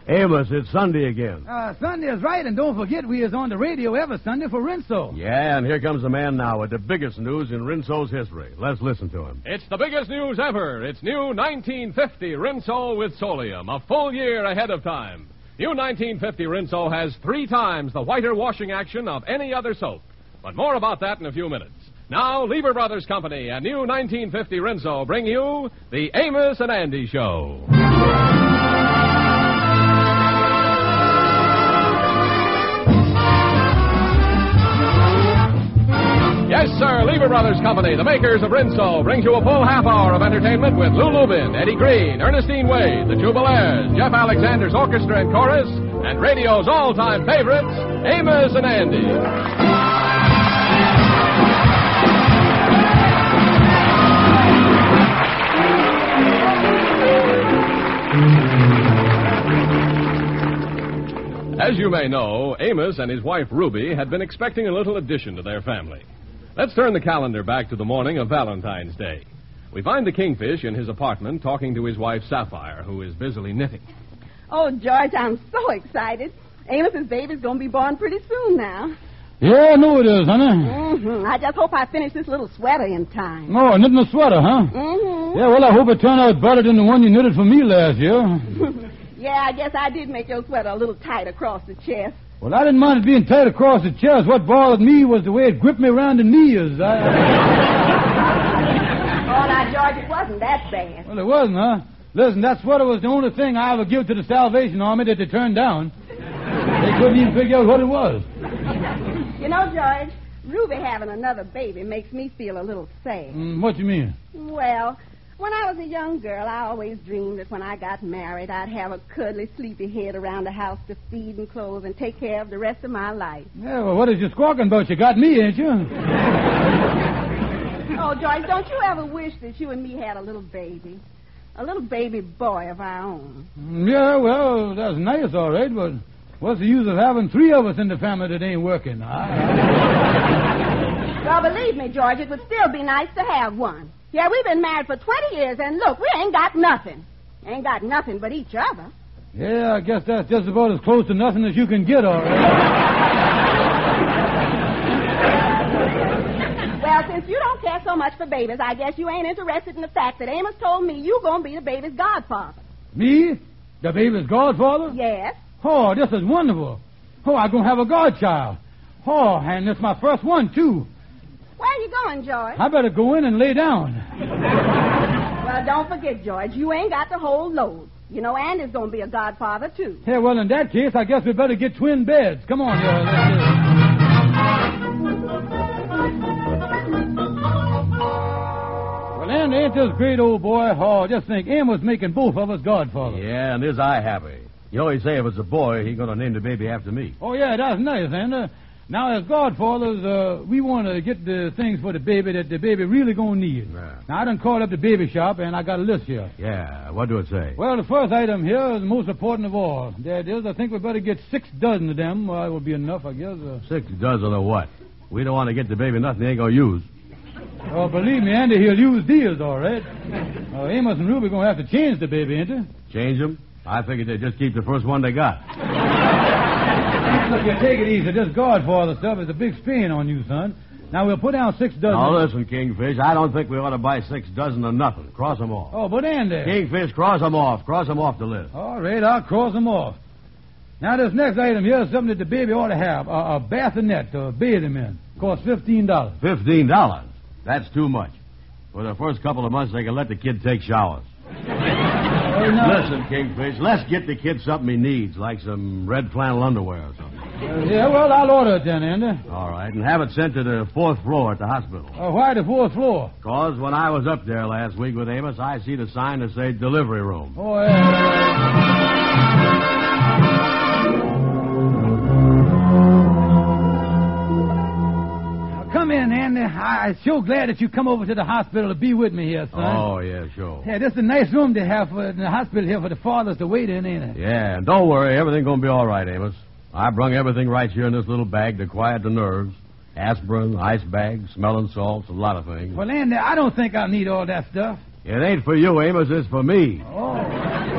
Amos, it's Sunday again. Sunday is right, and don't forget we is on the radio every Sunday for Rinso. Yeah, and here comes the man now with the biggest news in Rinso's history. Let's listen to him. It's the biggest news ever. It's new 1950 Rinso with Solium, a full year ahead of time. New 1950 Rinso has 3 times the whiter washing action of any other soap. But more about that in a few minutes. Now, Lever Brothers Company and new 1950 Rinso bring you the Amos and Andy Show. Yes, sir, Lever Brothers Company, the makers of Rinso, brings you a full half hour of entertainment with Lou Lubin, Eddie Green, Ernestine Wade, the Jubilaires, Jeff Alexander's Orchestra and Chorus, and radio's all-time favorites, Amos and Andy. As you may know, Amos and his wife Ruby had been expecting a little addition to their family. Let's turn the calendar back to the morning of Valentine's Day. We find the Kingfish in his apartment talking to his wife Sapphire, who is busily knitting. Oh, George, I'm so excited. Amos's baby's going to be born pretty soon now. Yeah, I know it is, honey. Mm-hmm. I just hope I finish this little sweater in time. Oh, knitting a sweater, huh? Mm-hmm. Yeah, well, I hope it turned out better than the one you knitted for me last year. Yeah, I guess I did make your sweater a little tight across the chest. Well, I didn't mind it being tight across the chest. What bothered me was the way it gripped me around the knees. Oh, now, George, it wasn't that bad. Well, it wasn't, huh? Listen, that sweater was the only thing I ever give to the Salvation Army that they turned down. They couldn't even figure out what it was. You know, George, Ruby having another baby makes me feel a little sad. What you mean? Well, when I was a young girl, I always dreamed that when I got married, I'd have a cuddly, sleepy head around the house to feed and clothe and take care of the rest of my life. Yeah, well, what is you squawking about? You got me, ain't you? Oh, George, don't you ever wish that you and me had a little baby? A little baby boy of our own. Yeah, well, that's nice, all right, but what's the use of having 3 of us in the family that ain't working? Well, believe me, George, it would still be nice to have one. Yeah, we've been married for 20 years, and look, we ain't got nothing. Ain't got nothing but each other. Yeah, I guess that's just about as close to nothing as you can get, all right. Well, since you don't care so much for babies, I guess you ain't interested in the fact that Amos told me you gonna be the baby's godfather. Me? The baby's godfather? Yes. Oh, this is wonderful. Oh, I'm going to have a godchild. Oh, and it's my first one, too. Where are you going, George? I better go in and lay down. Well, don't forget, George, you ain't got the whole load. You know, Andy's going to be a godfather, too. Yeah, well, in that case, I guess we better get twin beds. Come on, here. Well, Andy, ain't this great, old boy? Oh, just think, Amos making both of us godfathers. Yeah, and is I happy. You always say if it's a boy, he's going to name the baby after me. Oh, yeah, that's nice, Andy. Now, as godfathers, we want to get the things for the baby that the baby really going to need. Yeah. Now, I done called up the baby shop, and I got a list here. Yeah, what do it say? Well, the first item here is the most important of all. That is, I think we better get 6 dozen of them. Well, that will be enough, I guess. 6 dozen of what? We don't want to get the baby nothing he ain't going to use. Oh, believe me, Andy, he'll use these, all right. Amos and Ruby going to have to change the baby, ain't they? Change them? I figured they'd just keep the first one they got. Look, you take it easy. This godfather stuff is a big strain on you, son. Now, we'll put down 6 dozen. Now, listen, Kingfish, I don't think we ought to buy 6 dozen of nothing. Cross them off. Oh, but Andy. Kingfish, cross them off. Cross them off the list. All right, I'll cross them off. Now, this next item here is something that the baby ought to have. A bassinet to bathe him in. Costs $15. $15? That's too much. For the first couple of months, they can let the kid take showers. Listen, Kingfish, let's get the kid something he needs, like some red flannel underwear or something. Yeah, well, I'll order it then, Andy. All right, and have it sent to the 4th floor at the hospital. Why the 4th floor? Because when I was up there last week with Amos, I see the sign that said delivery room. Oh, yeah. Come in, Andy. I'm so glad that you come over to the hospital to be with me here, son. Oh, yeah, sure. Yeah, this is a nice room to have in the hospital here for the fathers to wait in, ain't it? Yeah, and don't worry. Everything's going to be all right, Amos. I brung everything right here in this little bag to quiet the nerves. Aspirin, ice bags, smelling salts, a lot of things. Well, Andy, I don't think I'll need all that stuff. It ain't for you, Amos. It's for me. Oh.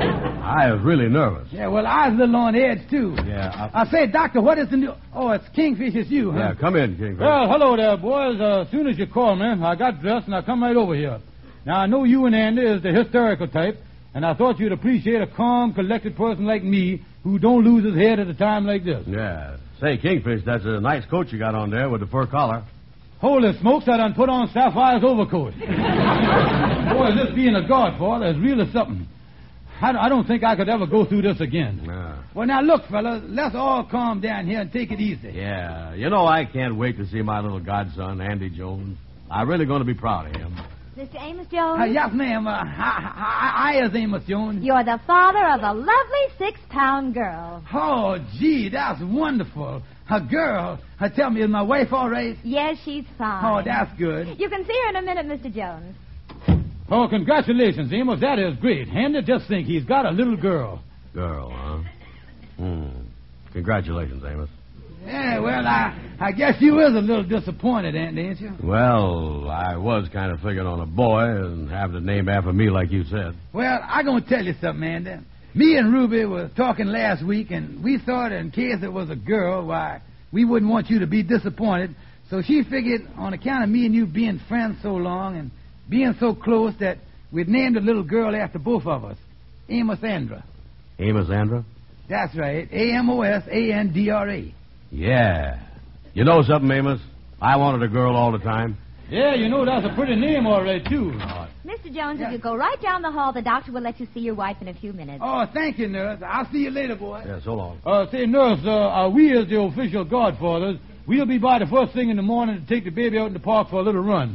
I was really nervous. Yeah, well, I was a little on edge, too. Yeah. I say, Doctor, what is the new... Oh, it's Kingfish, it's you, huh? Yeah, come in, Kingfish. Well, hello there, boys. As soon as you called me, I got dressed and I come right over here. Now, I know you and Andy is the hysterical type, and I thought you'd appreciate a calm, collected person like me who don't lose his head at a time like this. Yeah. Say, Kingfish, that's a nice coat you got on there with the fur collar. Holy smokes, I done put on Sapphire's overcoat. Boy, this being a godfather is really something. I don't think I could ever go through this again. Yeah. Well, now, look, fellas, let's all calm down here and take it easy. Yeah. You know, I can't wait to see my little godson, Andy Jones. I'm really going to be proud of him. Mr. Amos Jones? Yes, ma'am. I is Amos Jones. You're the father of a lovely 6-pound girl. Oh, gee, that's wonderful. A girl. Tell me, is my wife all right? Yes, she's fine. Oh, that's good. You can see her in a minute, Mr. Jones. Oh, congratulations, Amos. That is great. Andy, just think, he's got a little girl. Girl, huh? Congratulations, Amos. Yeah, well, I guess you is a little disappointed, Andy, ain't you? Well, I was kind of figuring on a boy and having the name after me like you said. Well, I'm going to tell you something, Andy. Me and Ruby were talking last week, and we thought in case it was a girl, why, we wouldn't want you to be disappointed. So she figured on account of me and you being friends so long and being so close that we'd named a little girl after both of us, Amos Andra. Amos Andra? That's right, Amosandra. Yeah. You know something, Amos? I wanted a girl all the time. Yeah, you know, that's a pretty name all right, too. Mr. Jones, if you go right down the hall, the doctor will let you see your wife in a few minutes. Oh, thank you, nurse. I'll see you later, boy. Yeah, so long. Say, nurse, we as the official godfathers, we'll be by the first thing in the morning to take the baby out in the park for a little run.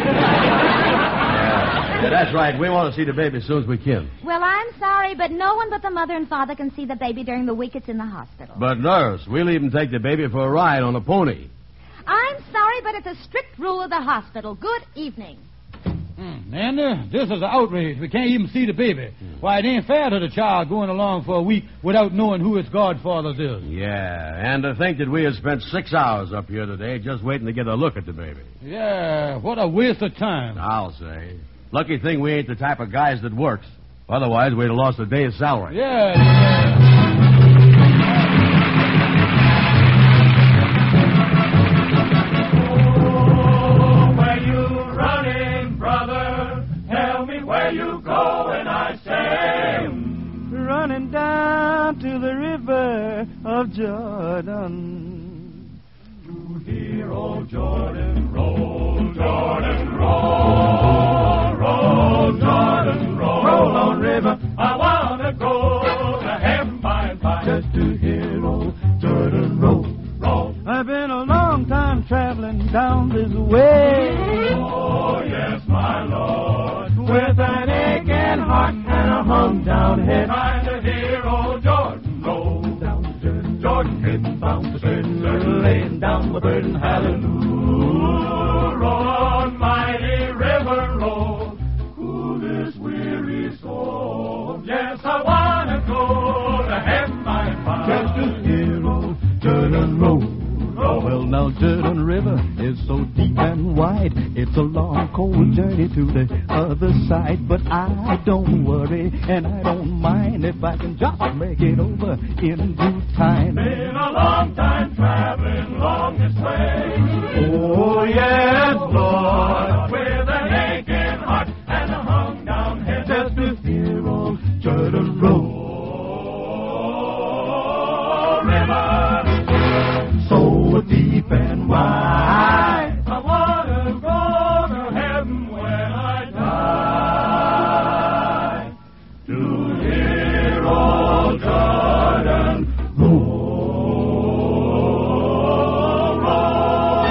Yeah, that's right. We want to see the baby as soon as we can. Well, I'm sorry, but no one but the mother and father can see the baby during the week it's in the hospital. But, nurse, we'll even take the baby for a ride on a pony. I'm sorry, but it's a strict rule of the hospital. Good evening. Andy, this is an outrage. We can't even see the baby. Why, it ain't fair to the child going along for a week without knowing who its godfathers is. Yeah, and to think that we have spent 6 hours up here today just waiting to get a look at the baby. Yeah, what a waste of time. I'll say. Lucky thing we ain't the type of guys that works. Otherwise, we'd have lost a day's salary. Yeah. Running down to the river of Jordan. To hear old Jordan roll, Jordan roll, roll, Jordan roll. Roll on river, I want to go to heaven by and by. Just to hear old Jordan roll, roll. I've been a long time traveling down this way. Oh, yes, my Lord. With an aching heart and a hung down head. Trying to hear old Jordan roll down the Jordan. Jordan heading bound to certain, laying down the burden. Hallelujah. Roll on, mighty river, roll. Cool this weary soul. Yes, I want to go to heaven by and by. Just to hear old Jordan roll. Oh, well, now, Jordan River is so deep and wide. It's a long, cold journey to the other side. But I don't worry, and I don't mind if I can just make it over in due time. Been a long time traveling along this way. Oh, yes, Lord, with an aching heart and a hung down head. Just to hear old Jordan roll. Deep and wide, I want to go to heaven when I die. To hear old Jordan roll, roll.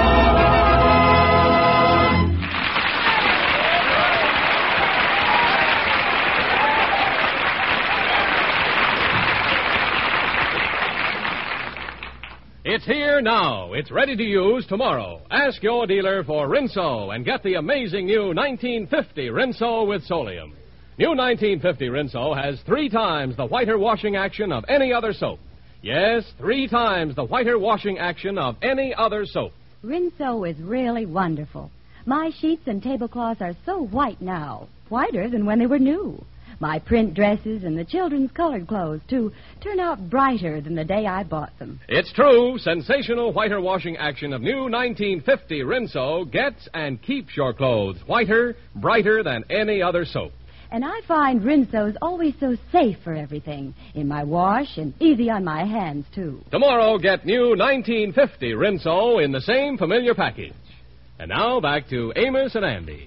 It's here now. It's ready to use tomorrow. Ask your dealer for Rinso and get the amazing new 1950 Rinso with Solium. New 1950 Rinso has 3 times the whiter washing action of any other soap. Yes, 3 times the whiter washing action of any other soap. Rinso is really wonderful. My sheets and tablecloths are so white now, whiter than when they were new. My print dresses and the children's colored clothes, too, turn out brighter than the day I bought them. It's true. Sensational whiter washing action of new 1950 Rinso gets and keeps your clothes whiter, brighter than any other soap. And I find Rinso's always so safe for everything, in my wash and easy on my hands, too. Tomorrow, get new 1950 Rinso in the same familiar package. And now, back to Amos and Andy.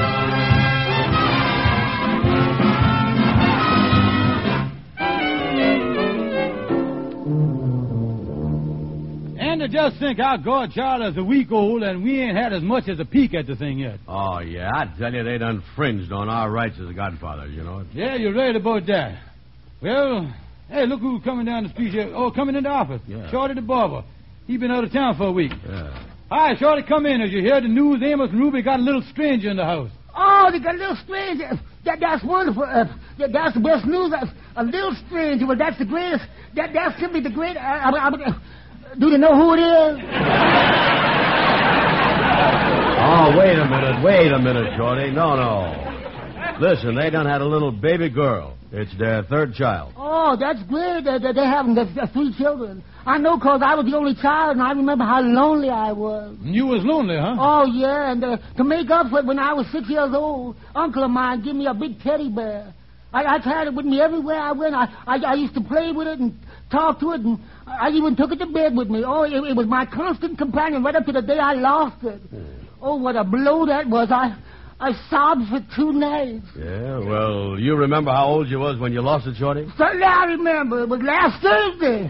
And to just think our godchild is a week old and we ain't had as much as a peek at the thing yet. Oh, yeah, I tell you, they done infringed on our rights as godfathers, you know. Yeah, you're right about that. Well, hey, look who's coming down the street here. Oh, coming into office. Yeah. Shorty the barber. He been out of town for a week. Yeah. Hi, Shorty, come in. As you hear the news, Amos and Ruby got a little stranger in the house. Oh, they got a little stranger. That's wonderful. That's the best news. A little stranger. Well, that's the greatest. That's simply the greatest. Do they know who it is? Oh, wait a minute, Shorty. No. Listen, they done had a little baby girl. It's their third child. Oh, that's great. They're having the 3 children. I know, 'cause I was the only child, and I remember how lonely I was. You was lonely, huh? Oh, yeah, and to make up for it, when I was 6 years old, Uncle of mine gave me a big teddy bear. I carried it with me everywhere I went. I used to play with it and talk to it, and I even took it to bed with me. Oh, it was my constant companion right up to the day I lost it. Oh, what a blow that was. I sobbed for 2 nights. Yeah, well, you remember how old you was when you lost it, Shorty? Certainly I remember. It was last Thursday.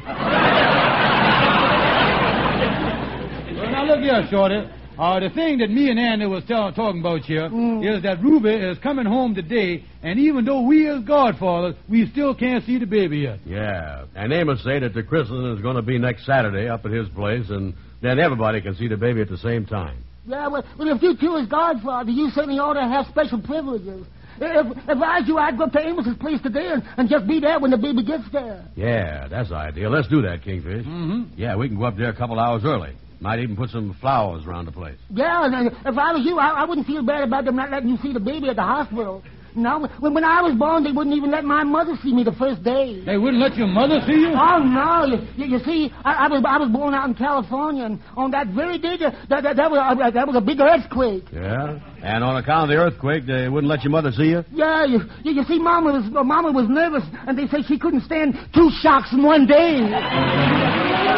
Well, now look here, Shorty. The thing that me and Andy was talking about here is that Ruby is coming home today, and even though we is godfathers, we still can't see the baby yet. Yeah, and Amos say that the christening is going to be next Saturday up at his place, and then everybody can see the baby at the same time. Yeah, well, if you two is godfather, you certainly ought to have special privileges. If I was you, I'd go up to Amos's place today and just be there when the baby gets there. Yeah, that's the idea. Let's do that, Kingfish. Mm-hmm. Yeah, we can go up there a couple hours early. Might even put some flowers around the place. Yeah, and if I was you, I wouldn't feel bad about them not letting you see the baby at the hospital. No, when I was born, they wouldn't even let my mother see me the first day. They wouldn't let your mother see you? Oh, no. You see, I was born out in California, and on that very day, that was a big earthquake. Yeah? And on account of the earthquake, they wouldn't let your mother see you? Yeah, you see, Mama was nervous, and they say she couldn't stand 2 shocks in one day.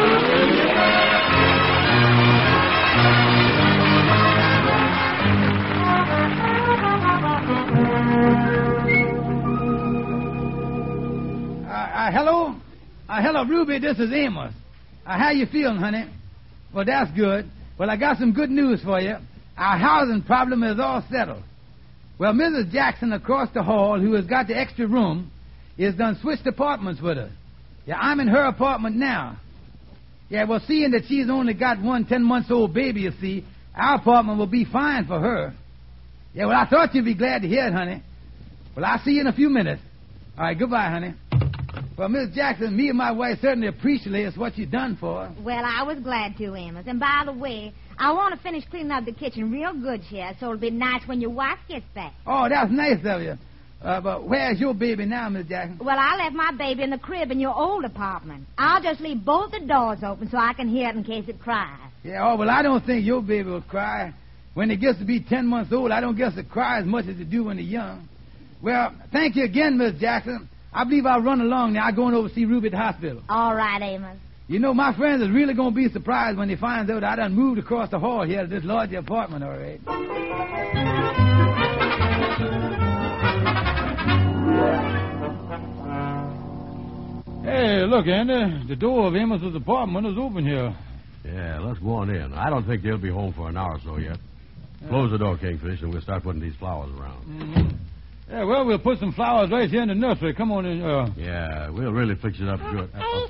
Hello, Ruby, this is Amos. How you feeling, honey? Well, that's good. Well, I got some good news for you. Our housing problem is all settled. Well, Mrs. Jackson across the hall, who has got the extra room, is done switched apartments with us. Yeah, I'm in her apartment now. Yeah, well, seeing that she's only got one 10-month-old baby, you see, our apartment will be fine for her. Yeah, well, I thought you'd be glad to hear it, honey. Well, I'll see you in a few minutes. All right, goodbye, honey. Well, Miss Jackson, me and my wife certainly appreciate what you've done for her. Well, I was glad to, Amos. And by the way, I want to finish cleaning up the kitchen real good here, so it'll be nice when your wife gets back. Oh, that's nice of you. But where's your baby now, Miss Jackson? Well, I left my baby in the crib in your old apartment. I'll just leave both the doors open so I can hear it in case it cries. Yeah, well, I don't think your baby will cry. When it gets to be 10 months old, I don't guess it cries as much as it do when they're young. Well, thank you again, Miss Jackson. I believe I'll run along now. I'm going over to see Ruby at the hospital. All right, Amos. You know, my friends is really going to be surprised when they find out I done moved across the hall here to this larger apartment, all right. Hey, look, Andy. The door of Amos's apartment is open here. Yeah, let's go on in. I don't think they'll be home for an hour or so yet. Close the door, Kingfish, and we'll start putting these flowers around. Mm-hmm. Yeah, well, we'll put some flowers right here in the nursery. Come on in. Yeah, we'll really fix it up good.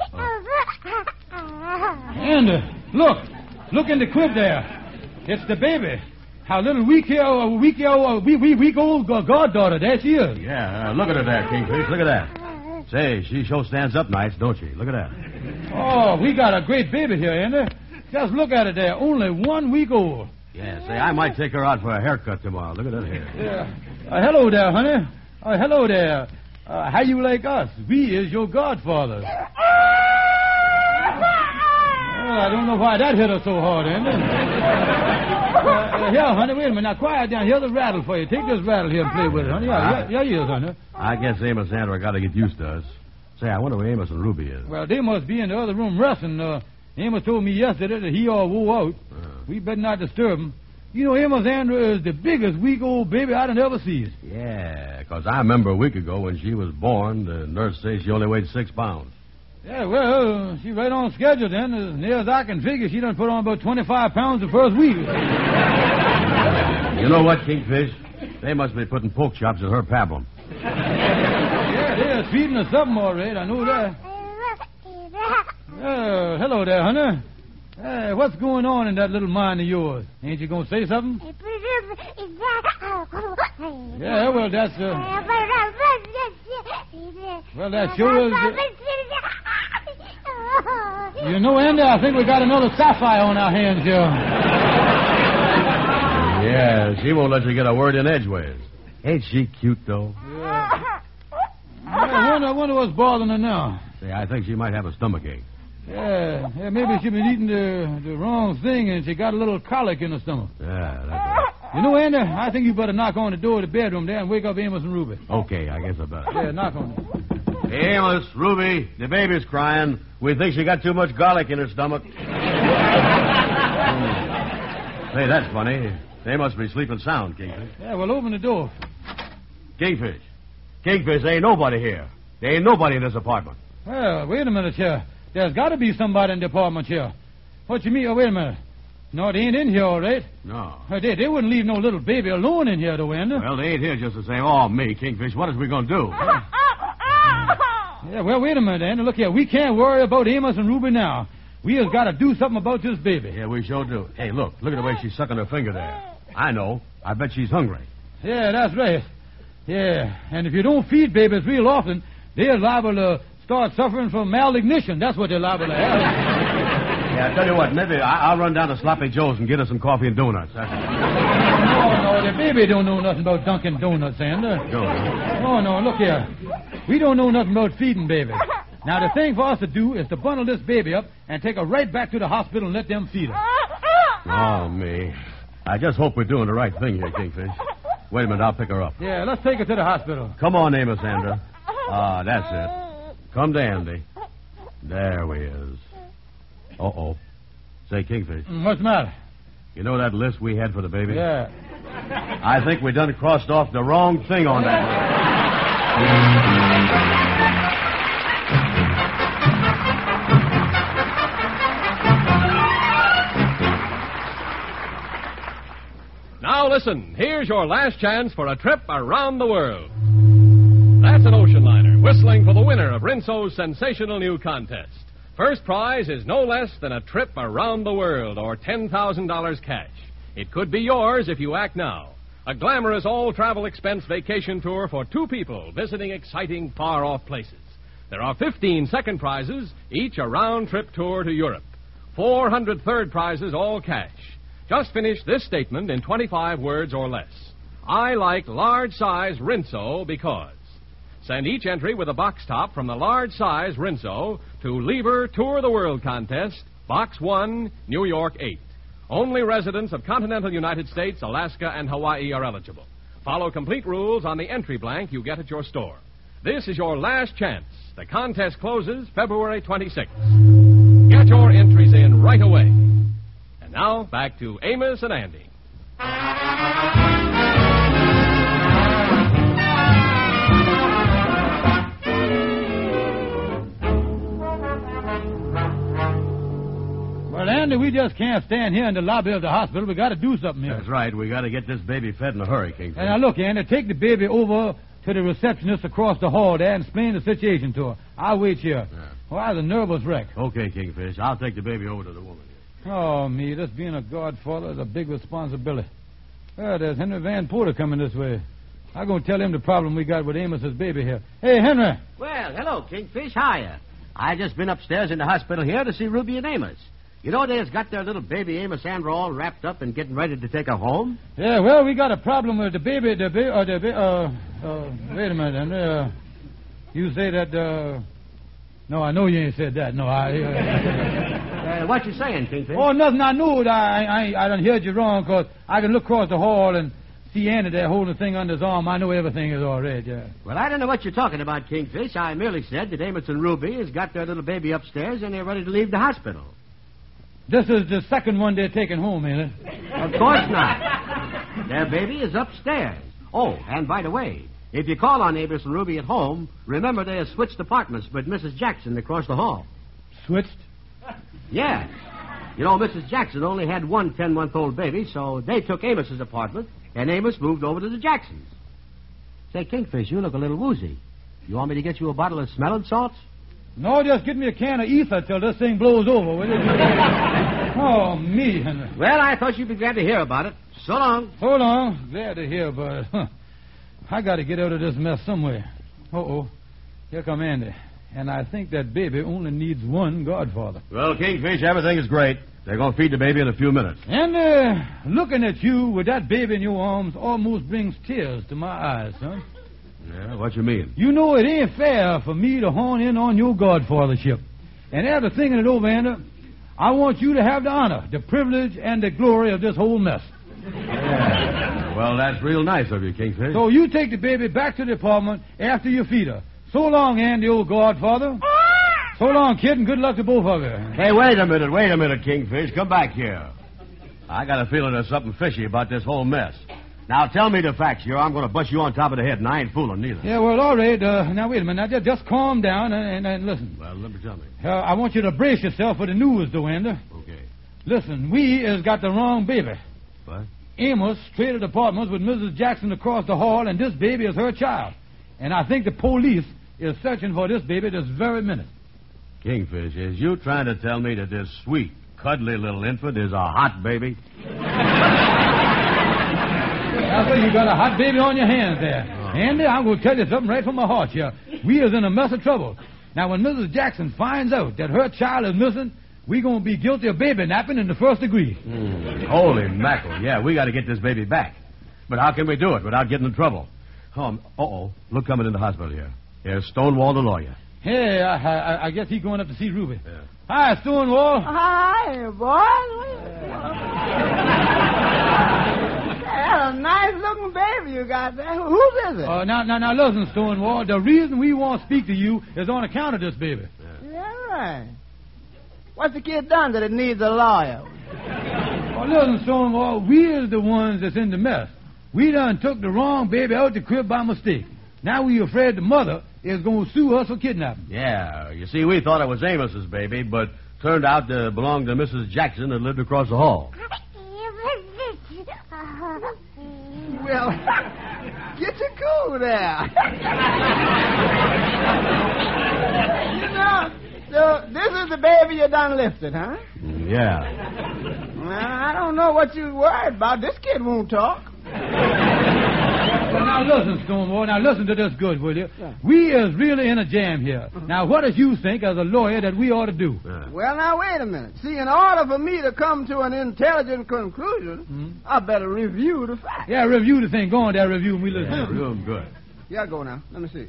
Andy, look in the crib there. It's the baby. Our little week-old goddaughter. There she is. Yeah, look at her there, Kingfish. Look at that. Say, she sure stands up nice, don't she? Look at that. Oh, we got a great baby here, Andy. Just look at it there. Only 1 week old. Yeah, say, I might take her out for a haircut tomorrow. Look at that hair. Yeah. Hello there, honey. Hello there. How you like us? We is your godfathers. Well, I don't know why that hit us so hard, Andy. Here, honey, wait a minute. Now, quiet down. Here's a rattle for you. Take this rattle here and play with it, honey. Yeah, he is, honey. I guess Amos and Andrew got to get used to us. Say, I wonder where Amos and Ruby is. Well, they must be in the other room resting. Amos told me yesterday that he all wore out. We better not disturb him. You know, Amos Andrew is the biggest weak old baby I done ever seen. Yeah, because I remember a week ago when she was born, the nurse said she only weighed 6 pounds. Yeah, well, she's right on schedule then. As near as I can figure, she done put on about 25 pounds the first week. You know what, Kingfish? They must be putting pork chops in her pablum. Yeah, they're feeding her something all right. I know that. Hello there, honey. What's going on in that little mind of yours? Ain't you going to say something? Yeah, well, that's... Well, that sure is... You know, Andy, I think we got another sapphire on our hands here. Yeah, she won't let you get a word in edgeways. Ain't she cute, though? Yeah. I wonder what's bothering her now. Say, I think she might have a stomachache. Yeah, maybe she's been eating the wrong thing and she got a little colic in her stomach. Yeah, that's right. You know, Andy, I think you better knock on the door of the bedroom there and wake up Amos and Ruby. Okay, I guess I better. Yeah, knock on it. Hey, Amos, Ruby, the baby's crying. We think she got too much garlic in her stomach. Hey, that's funny. They must be sleeping sound, Kingfish. Yeah, well, open the door. Kingfish, there ain't nobody here. There ain't nobody in this apartment. Well, wait a minute here. There's got to be somebody in the apartment here. What you mean? Oh, wait a minute. No, they ain't in here, all right. No. They wouldn't leave no little baby alone in here, though, Andy. Well, they ain't here just to say, oh, me, Kingfish, what is we going to do? Yeah, well, wait a minute, Andy. Look here. We can't worry about Amos and Ruby now. We has got to do something about this baby. Yeah, we sure do. Hey, look at the way she's sucking her finger there. I know. I bet she's hungry. Yeah, that's right. Yeah, and if you don't feed babies real often, they're liable to start suffering from malnutrition. That's what they're liable to have. Yeah, I tell you what, maybe I'll run down to Sloppy Joe's and get her some coffee and donuts. No, the baby don't know nothing about Dunkin' Donuts, Andy. No, look here. We don't know nothing about feeding babies. Now, the thing for us to do is to bundle this baby up and take her right back to the hospital and let them feed her. Oh, me. I just hope we're doing the right thing here, Kingfish. Wait a minute, I'll pick her up. Yeah, let's take her to the hospital. Come on, Amos, Andrew. Ah, that's it. Come to Andy. There we is. Uh-oh. Say, Kingfish. What's the matter? You know that list we had for the baby? Yeah. I think we done crossed off the wrong thing on that Now listen, here's your last chance for a trip around the world. That's an ocean liner whistling for the winner of Rinso's sensational new contest. First prize is no less than a trip around the world, or $10,000 cash. It could be yours if you act now. A glamorous all-travel expense vacation tour for 2 people visiting exciting far-off places. There are 15 second prizes, each a round-trip tour to Europe. 400 third prizes, all cash. Just finish this statement in 25 words or less. I like large-size Rinso because. Send each entry with a box top from the large-size Rinso to Lever Tour the World Contest, Box 1, New York 8. Only residents of continental United States, Alaska, and Hawaii are eligible. Follow complete rules on the entry blank you get at your store. This is your last chance. The contest closes February 26th. Get your entries in right away. And now, back to Amos and Andy. Well, Andy, we just can't stand here in the lobby of the hospital. We got to do something here. That's right. We got to get this baby fed in a hurry, Kingfish. And now, look, Andy, take the baby over to the receptionist across the hall there and explain the situation to her. I'll wait here. Yeah. Well, I was a nervous wreck. Okay, Kingfish. I'll take the baby over to the woman here. Oh, me, this being a godfather is a big responsibility. Well, there's Henry Van Porter coming this way. I'm going to tell him the problem we got with Amos's baby here. Hey, Henry. Well, hello, Kingfish. Hiya. I just been upstairs in the hospital here to see Ruby and Amos. You know they has got their little baby Amos Andrew all wrapped up and getting ready to take her home? Yeah, well, we got a problem with the baby, wait a minute, Henry. You say that, No, I know you ain't said that. No, What you saying, Kingfish? Oh, nothing. I knew it. I done heard you wrong, because I can look across the hall and see Andy there holding the thing under his arm. I know everything is all right, yeah. Well, I don't know what you're talking about, Kingfish. I merely said that Amos and Ruby has got their little baby upstairs and they're ready to leave the hospital. This is the second one they're taking home, ain't it? Of course not. Their baby is upstairs. Oh, and by the way, if you call on Amos and Ruby at home, remember they have switched apartments with Mrs. Jackson across the hall. Switched? Yes. You know, Mrs. Jackson only had one 10-month-old baby, so they took Amos's apartment, and Amos moved over to the Jacksons. Say, Kingfish, you look a little woozy. You want me to get you a bottle of smelling salts? No, just get me a can of ether till this thing blows over, will you? Oh, me. Well, I thought you'd be glad to hear about it. So long. So long. Glad to hear about it. Huh. I got to get out of this mess somewhere. Uh-oh. Here come Andy. And I think that baby only needs one godfather. Well, Kingfish, everything is great. They're going to feed the baby in a few minutes. And looking at you with that baby in your arms almost brings tears to my eyes, son. Yeah, what you mean? You know it ain't fair for me to horn in on your godfathership. And after thinking it over, Andy, I want you to have the honor, the privilege, and the glory of this whole mess. Yeah. Well, that's real nice of you, Kingfish. So you take the baby back to the apartment after you feed her. So long, Andy, old godfather. So long, kid, and good luck to both of you. Hey, wait a minute, Kingfish. Come back here. I got a feeling there's something fishy about this whole mess. Now, tell me the facts here. I'm going to bust you on top of the head, and I ain't fooling neither. Yeah, well, all right. Now, wait a minute. Now, just calm down and listen. Well, let me tell me. I want you to brace yourself for the news, though, Andy. Okay. Listen, we has got the wrong baby. What? Amos traded apartments with Mrs. Jackson across the hall, and this baby is her child. And I think the police is searching for this baby this very minute. Kingfish, is you trying to tell me that this sweet, cuddly little infant is a hot baby? That's what you got a hot baby on your hands there. Oh. Andy, I'm going to tell you something right from my heart here. We is in a mess of trouble. Now, when Mrs. Jackson finds out that her child is missing, we're going to be guilty of baby napping in the first degree. Holy mackerel. Yeah, we got to get this baby back. But how can we do it without getting in trouble? Uh-oh. Look coming in the hospital here. Here's Stonewall, the lawyer. Hey, I guess he's going up to see Ruby. Yeah. Hi, Stonewall. Hi, boy. That's a nice-looking baby you got there. Whose is it? Now, listen, Stonewall. The reason we want to speak to you is on account of this baby. Yeah, right. What's the kid done that it needs a lawyer? Well, listen, Stonewall, we is the ones that's in the mess. We done took the wrong baby out the crib by mistake. Now we afraid the mother is going to sue us for kidnapping. Yeah, you see, we thought it was Amos's baby, but turned out to belong to Mrs. Jackson that lived across the hall. Well, get your cool there. You know, so this is the baby you done lifted, huh? Yeah. Well, I don't know what you worried about. This kid won't talk. Well, now listen, Stonewall. Now listen to this good, will you? Yeah. We is really in a jam here. Now, what does you think as a lawyer that we ought to do? Yeah. Well, now, wait a minute. See, in order for me to come to an intelligent conclusion, I better review the facts. Yeah, review the thing. Go on there, review them. We listen. Yeah, review them good. Yeah, go now. Let me see.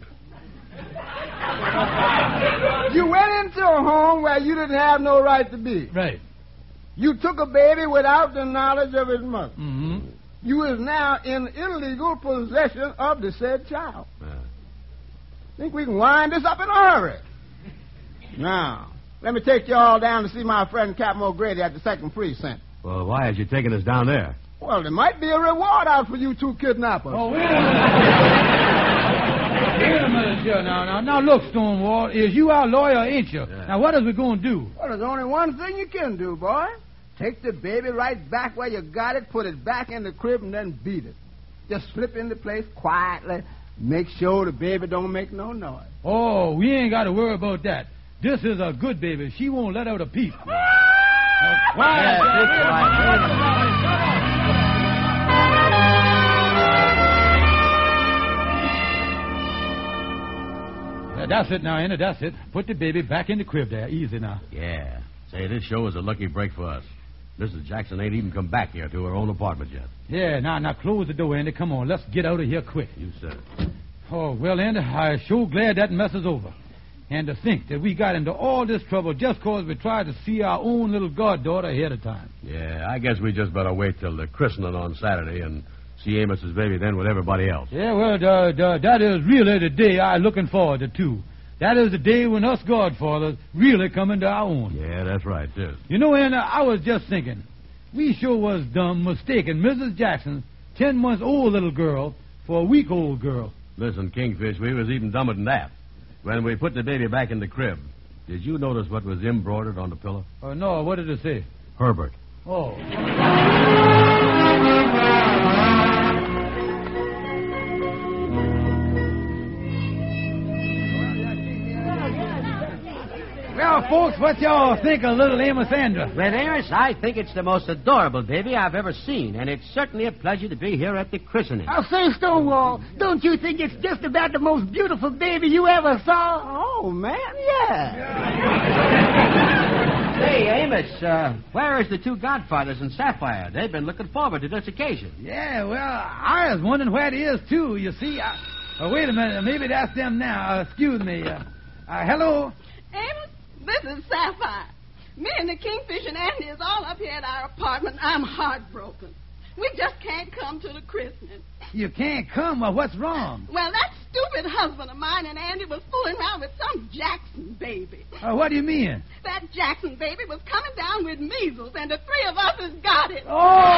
You went into a home where you didn't have no right to be. Right. You took a baby without the knowledge of his mother. Mm-hmm. You is now in illegal possession of the said child. Think we can wind this up in a hurry. Now, let me take you all down to see my friend Captain O'Grady at the 2nd Precinct. Well, why is you taking us down there? Well, there might be a reward out for you two kidnappers. Oh, wait a minute. Wait a minute, sir. Now, look, Stonewall, is you our lawyer, ain't you? Yeah. Now, what is we going to do? Well, there's only one thing you can do, boy. Take the baby right back where you got it, put it back in the crib, and then beat it. Just slip into place quietly. Make sure the baby don't make no noise. Oh, we ain't got to worry about that. This is a good baby. She won't let out a peep. Quiet. That's it now, Anna. That's it. Put the baby back in the crib there. Easy now. Yeah. Say, this show is a lucky break for us. Mrs. Jackson ain't even come back here to her own apartment yet. Yeah, now close the door, Andy. Come on, let's get out of here quick. You said it. Oh, well, Andy, I'm sure glad that mess is over. And to think that we got into all this trouble just because we tried to see our own little goddaughter ahead of time. Yeah, I guess we just better wait till the christening on Saturday and see Amos's baby then with everybody else. Yeah, well, that is really the day I'm looking forward to, too. That is the day when us godfathers really come into our own. Yeah, that's right, too. You know, Andy, I was just thinking, we sure was dumb mistaking Mrs. Jackson's 10-month-old little girl for a week-old girl. Listen, Kingfish, we was even dumber than that. When we put the baby back in the crib, did you notice what was embroidered on the pillow? Oh, no, what did it say? Herbert. Oh. Well, folks, what y'all think of little Amos Andra? Well, Amos, I think it's the most adorable baby I've ever seen, and it's certainly a pleasure to be here at the christening. I'll say, Stonewall, don't you think it's just about the most beautiful baby you ever saw? Oh, man, yeah. Hey, Amos, where is the two godfathers and Sapphire? They've been looking forward to this occasion. Yeah, well, I was wondering where it is, too. You see, wait a minute. Maybe that's them now. Excuse me. Hello? Amos, this is Sapphire. Me and the Kingfish and Andy is all up here at our apartment. I'm heartbroken. We just can't come to the christening. You can't come? Well, what's wrong? Well, that stupid husband of mine and Andy was fooling around with some Jackson baby. What do you mean? That Jackson baby was coming down with measles, and the three of us has got it.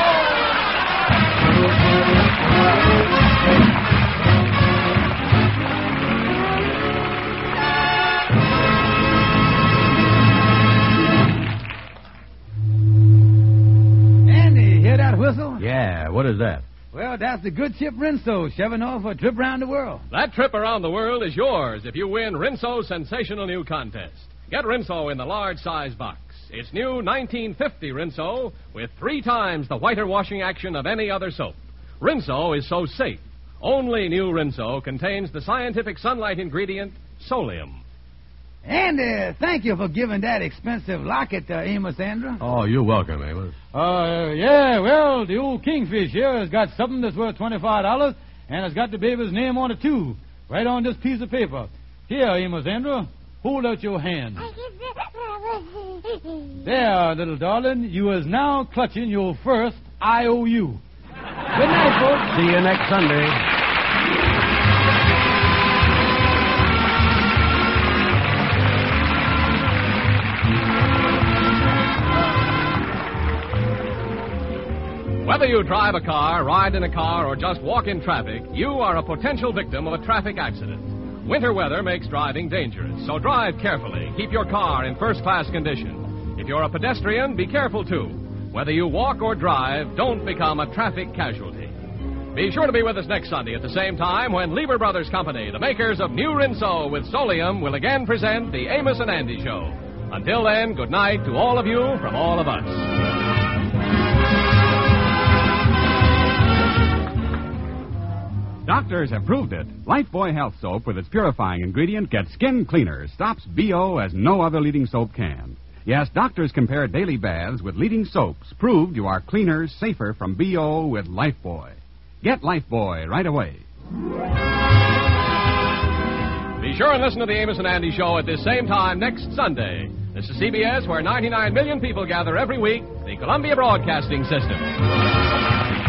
Andy, hear that whistle? Yeah, what is that? Well, that's the good ship Rinso shoving off for a trip around the world. That trip around the world is yours if you win Rinso's sensational new contest. Get Rinso in the large size box. It's new 1950 Rinso with 3 times the whiter washing action of any other soap. Rinso is so safe. Only new Rinso contains the scientific sunlight ingredient Solium. Andy, thank you for giving that expensive locket to Amos Andra. Oh, you're welcome, Amos. Yeah, well, the old Kingfish here has got something that's worth $25, and it's got the baby's name on it, too, right on this piece of paper. Here, Amos Andra, hold out your hand. There, little darling, you is now clutching your first IOU. Good night, folks. See you next Sunday. Whether you drive a car, ride in a car, or just walk in traffic, you are a potential victim of a traffic accident. Winter weather makes driving dangerous, so drive carefully. Keep your car in first-class condition. If you're a pedestrian, be careful, too. Whether you walk or drive, don't become a traffic casualty. Be sure to be with us next Sunday at the same time when Lieber Brothers Company, the makers of New Rinso with Solium, will again present the Amos and Andy Show. Until then, good night to all of you from all of us. Doctors have proved it. Lifebuoy Health Soap with its purifying ingredient gets skin cleaner, stops BO as no other leading soap can. Yes, doctors compare daily baths with leading soaps, proved you are cleaner, safer from BO with Lifebuoy. Get Lifebuoy right away. Be sure and listen to the Amos and Andy Show at this same time next Sunday. This is CBS, where 99 million people gather every week, the Columbia Broadcasting System.